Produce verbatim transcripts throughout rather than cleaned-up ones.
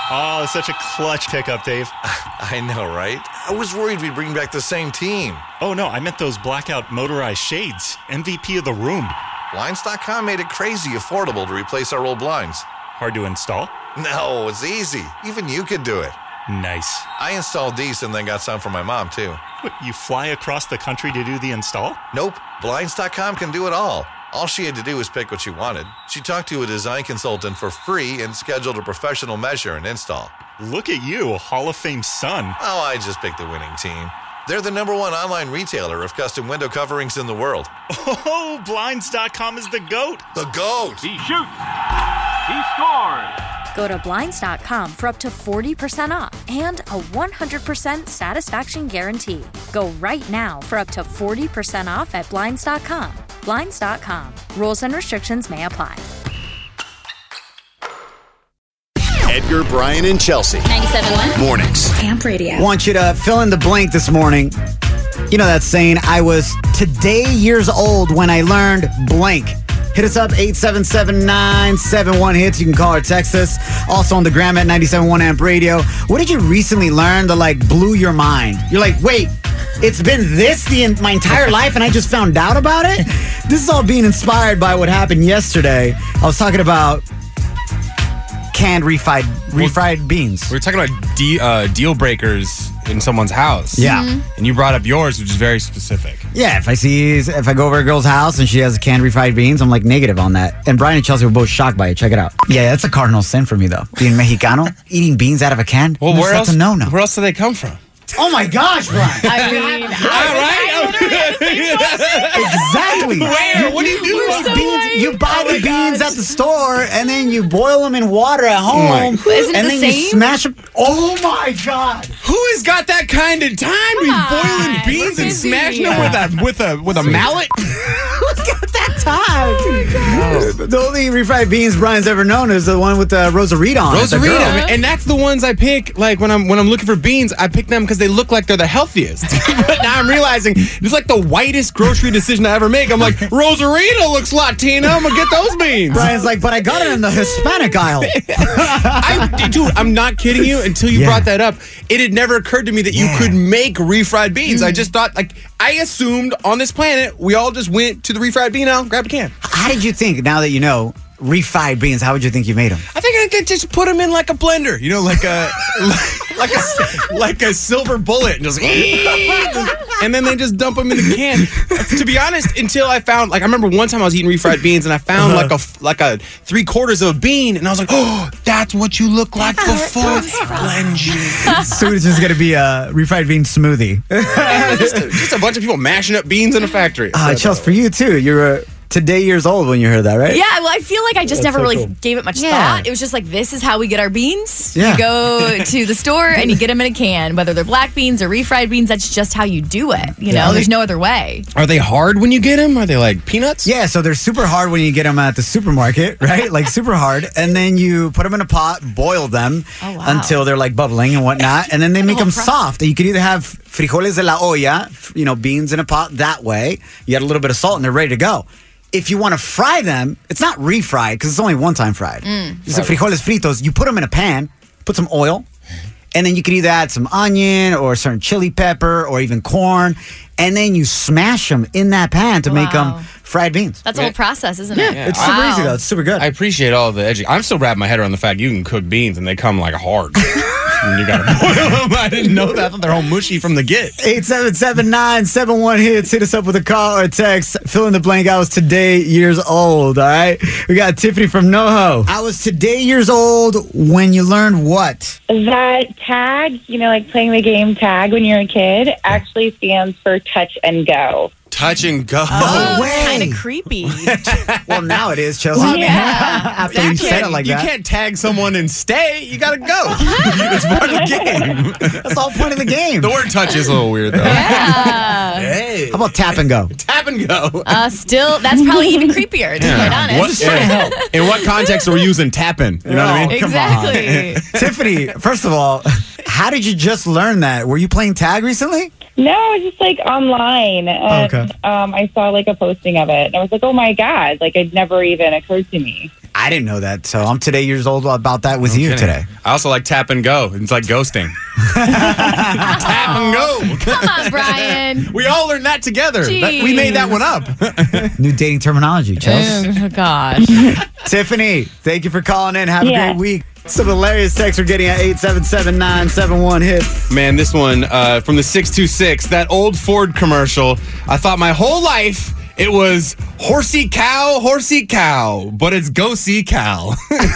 Oh, such a clutch pickup, Dave. I know, right? I was worried we'd bring back the same team. Oh, no, I meant those blackout motorized shades. M V P of the room. Blinds dot com made it crazy affordable to replace our old blinds. Hard to install? No, it's easy. Even you could do it. Nice. I installed these and then got some for my mom, too. What, you fly across the country to do the install? Nope. Blinds dot com can do it all. All she had to do was pick what she wanted. She talked to a design consultant for free and scheduled a professional measure and install. Look at you, a Hall of Fame son. Oh, I just picked the winning team. They're the number one online retailer of custom window coverings in the world. Oh, Blinds dot com is the GOAT. The GOAT! He shoots. He scores. Go to Blinds dot com for up to forty percent off and a one hundred percent satisfaction guarantee. Go right now for up to forty percent off at Blinds dot com. Blinds dot com. Rules and restrictions may apply. Edgar, Brian, and Chelsea. ninety-seven point one. Mornings. Amp Radio. Want you to fill in the blank this morning. You know that saying, I was today years old when I learned blank. Hit us up, eight seven seven, nine seven one, hits. You can call or text us. Also on the gram at ninety-seven point one Amp Radio. What did you recently learn that, like, blew your mind? You're like, wait, it's been this the my entire life and I just found out about it? This is all being inspired by what happened yesterday. I was talking about canned refried, refried beans. We were talking about de- uh, deal breakers in someone's house. Yeah. Mm-hmm. And you brought up yours, which is very specific. Yeah, if I see, if I go over a girl's house and she has canned refried beans, I'm like negative on that. And Brian and Chelsea were both shocked by it. Check it out. Yeah, that's a cardinal sin for me, though. Being Mexicano, eating beans out of a can. Well, where that's else? a no-no. Where else do they come from? Oh my gosh, Brian! I mean, Exactly. Where? What do you do? You, so beans, right. you buy Oh the my beans gosh. at the store and then you boil them in water at home. Isn't it and the then you same? smash them. Oh my god! Who has got that kind of time to be on, boiling we're beans and busy. smashing them with a with a with a mallet? Who's got that time? Oh the only refried beans Brian's ever known is the one with the Rosarita on it. the girl. Rosarita, and that's the ones I pick. Like when I'm when I'm looking for beans, I pick them because they look like they're the healthiest. But now I'm realizing it's like the whitest grocery decision I ever make. I'm like, Rosarita looks Latina. I'm gonna get those beans. Brian's like, but I got it in the Hispanic aisle. I, dude, I'm not kidding you. Until you Yeah. brought that up, it had never occurred to me that you Yeah. could make refried beans. I just thought, like, I assumed on this planet we all just went to the refried bean aisle, grabbed a can. How did you think, now that you know, refried beans, how would you think you made them? I think I could just put them in like a blender, you know, like a like a like a silver bullet, and just and then they just dump them in the can. To be honest, until I found, like, I remember one time I was eating refried beans and I found like a like a three quarters of a bean, and I was like, oh, that's what you look like before I blend you. So it's just going to be a refried bean smoothie. just, a, just a bunch of people mashing up beans in a factory. Uh, Chelsea, for you too. You were today years old when you heard that, right? Yeah, well, I feel like I just That's never so really cool. gave it much Yeah. thought. It was just like, this is how we get our beans. Yeah. You go to the store and you get them in a can, whether they're black beans or refried beans. That's just how you do it. You Yeah. know, there's no other way. Are they hard when you get them? Are they like peanuts? Yeah, so they're super hard when you get them at the supermarket, right? Like super hard. And then you put them in a pot, boil them Oh, wow. until they're like bubbling and whatnot. And then they make whole them process. soft. You could either have frijoles de la olla, you know, beans in a pot that way. You add a little bit of salt and they're ready to go. If you want to fry them, it's not refried because it's only one time fried. Mm. It's like frijoles fritos. You put them in a pan, put some oil, and then you could either add some onion or a certain chili pepper or even corn, and then you smash them in that pan to make Wow. them fried beans. That's a whole process, isn't it? It's super easy though. It's super good. I appreciate all the edgy. I'm still wrapping my head around the fact you can cook beans and they come like hard. And you gotta boil them. I didn't know that. I thought they're all mushy from the get. eight seven seven, nine seven one hits. Hit us up with a call or text. Fill in the blank. I was today years old. All right. We got Tiffany from NoHo. I was today years old when you learned what? That tag, you know, like playing the game tag when you're a kid, actually stands for touch and go. Touch and go. Oh, way. it's kind of creepy. Well, now it is, Chelsea. Well, yeah. After you said it like you that. can't tag someone and stay. You gotta go. It's part of the game. That's the whole point of the game. The word touch is a little weird though. Yeah. Hey. How about tap and go? Tap and go. Uh, still, that's probably even creepier, to be quite honest. What, yeah. In what context are we using tapping? You know what I mean? Come on. Exactly. Tiffany, first of all, how did you just learn that? Were you playing tag recently? No, it's just like online. And, Okay. um, I saw like a posting of it, and I was like, oh my God, like it never even occurred to me. I didn't know that, so I'm today years old about that with No you kidding. today. I also like tap and go. It's like ghosting. Tap and go. Come on, Brian. We all learned that together. That- we made that one up. New dating terminology, Chelsea. Oh, gosh. Tiffany, thank you for calling in. Have Yeah. a great week. Some hilarious texts we're getting at eight seven seven nine seven one hit. Man, this one uh, from the six two six, that old Ford commercial. I thought my whole life it was horsey cow, horsey cow, but it's go see Cal.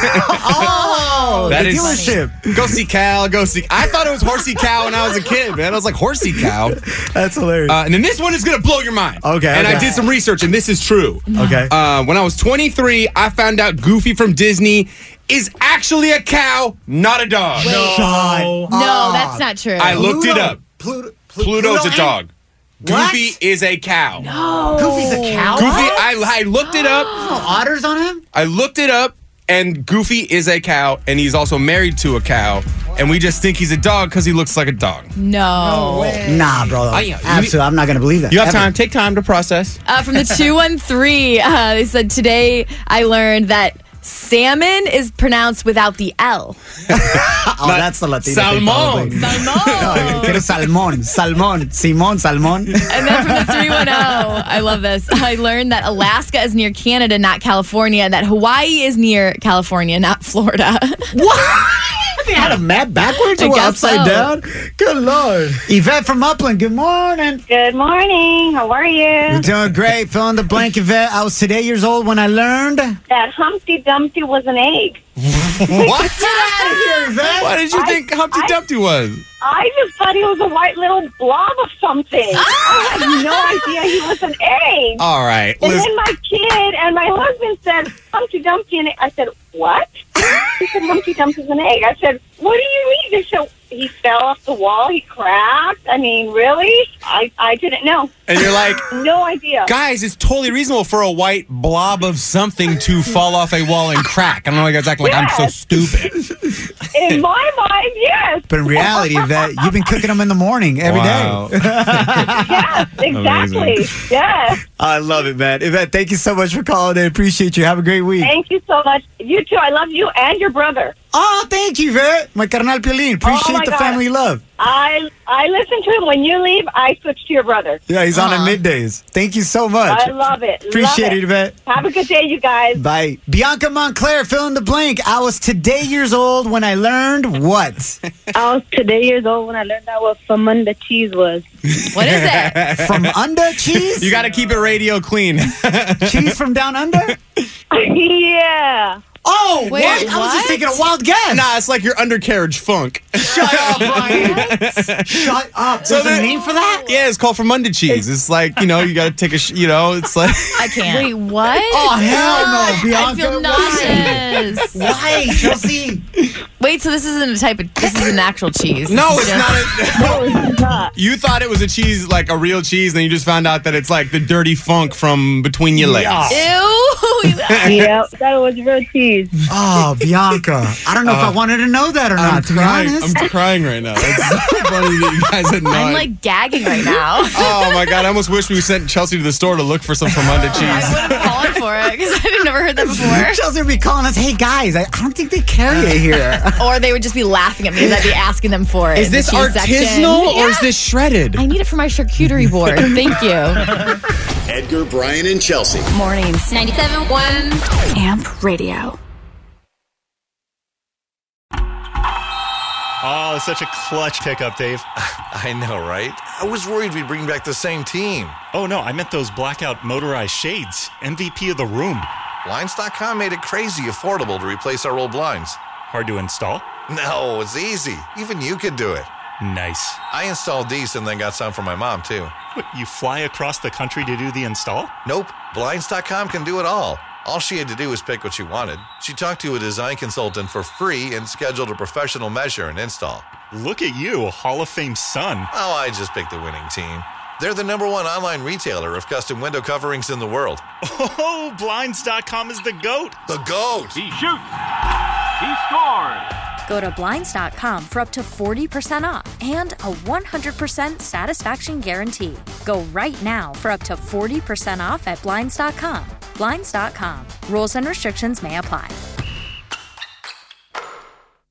Oh, That the is- dealership. Go see Cal, go see. I thought it was horsey cow when I was a kid, man. I was like, horsey cow. That's hilarious. Uh, and then this one is going to blow your mind. Okay, And I okay. did some research, and this is true. okay. Uh, when I was twenty-three, I found out Goofy from Disney is actually a cow, not a dog. Shut No, up. that's not true. I looked it up. Pluto, Plu- Pluto's Pluto a dog. What? Goofy is a cow. Goofy's a cow? Goofy, I, I looked it up. Oh, otters on him? I looked it up, and Goofy is a cow, and he's also married to a cow, and we just think he's a dog because he looks like a dog. No. Nah, bro. I- you Absolutely. I'm not going to believe that. You have Ever. time. Take time to process. Uh, from the two one three, uh, they said, today I learned that salmon is pronounced without the L. Oh, that's the Latino thing, Salmon. probably. Salmon. Quiero salmón. Salmón. Simón, salmón. And then from the three one zero, I love this. I learned that Alaska is near Canada, not California, and that Hawaii is near California, not Florida. What? They had a map backwards I or guess upside so. down? Good Lord. Yvette from Upland, good morning. Good morning. How are You're you? doing great. Fill in the blank, Yvette. I was today years old when I learned. That Humpty Dumpty was an egg. What? Get out of here, Yvette. What did you I- think Humpty I- Dumpty was? I just thought he was a white little blob of something. I had no idea he was an egg. All right. And Listen. then my kid and my husband said, Humpty Dumpty and I said, what? He said, Humpty Dumpty's an egg. I said, what do you mean? They said, he fell off the wall. He cracked. I mean, really? I, I didn't know. And you're like, No idea. guys, it's totally reasonable for a white blob of something to fall off a wall and crack. I don't know why you guys acting like I'm so Yes. stupid. In my mind, yes. But in reality, Yvette, you've been cooking them in the morning every day. Wow. Yes, exactly. Amazing. Yes. I love it, man. Yvette, thank you so much for calling in. Appreciate you. Have a great week. Thank you so much. You too. I love you and your brother. Oh, thank you, Yvette. My carnal Piolín. Appreciate my the God. family love. I I listen to him. When you leave, I switch to your brother. Yeah, he's on at middays. Thank you so much. I love it. Appreciate love it, Yvette. Have a good day, you guys. Bye. Bianca Montclair, fill in the blank. I was today years old when I learned what? I was today years old when I learned that what from under cheese was. What is it? From under cheese? You got to keep it radio clean. Cheese from down under? Yeah. Oh, Wait, what? I was what? just taking a wild guess. Nah, it's like your undercarriage funk. Shut up, Brian. Shut up. There's a there- name for that? Yeah, it's called from under cheese. It's like, you know, you got to take a, sh- you know, it's like. I can't. Wait, what? Oh, hell no, Bianca. I feel Why? nauseous. Why, Chelsea? Wait, so this isn't a type of, this is an actual cheese. No, This it's is just- not. A, No, it's not. you thought it was a cheese, like a real cheese, and you just found out that it's like the dirty funk from between your legs. Yeah. Ew. Yeah, that was real cheese. Oh, Bianca. I don't know if I wanted to know that or I'm not, to be crying. honest. I'm crying right now. It's so funny that you guys had no I'm idea. like gagging right now. Oh my god! I almost wish we sent Chelsea to the store to look for some from under I cheese. would have fallen for it because I'd never heard that before. Chelsea would be calling us, hey, guys, I, I don't think they carry it here. Or they would just be laughing at me because I'd be asking them for it. Is in the this cheese section. artisanal or Yeah. is this shredded? I need it for my charcuterie board. Thank you. Edgar, Brian, and Chelsea. Mornings ninety-seven point one Amp Radio. Oh, it's such a clutch pickup, Dave. I know, right? I was worried we'd bring back the same team. Oh, no, I meant those blackout motorized shades. M V P of the room. Blinds dot com made it crazy affordable to replace our old blinds. Hard to install? No, it's easy. Even you could do it. Nice. I installed these and then got some for my mom, too. What, you fly across the country to do the install? Nope, Blinds dot com can do it all. All she had to do was pick what she wanted. She talked to a design consultant for free and scheduled a professional measure and install. Look at you, a Hall of Fame son. Oh, I just picked the winning team. They're the number one online retailer of custom window coverings in the world. Oh, Blinds dot com is the GOAT. The GOAT! He shoots. He scores. Go to Blinds dot com for up to forty percent off and a one hundred percent satisfaction guarantee. Go right now for up to forty percent off at Blinds dot com. Blinds dot com. Rules and restrictions may apply.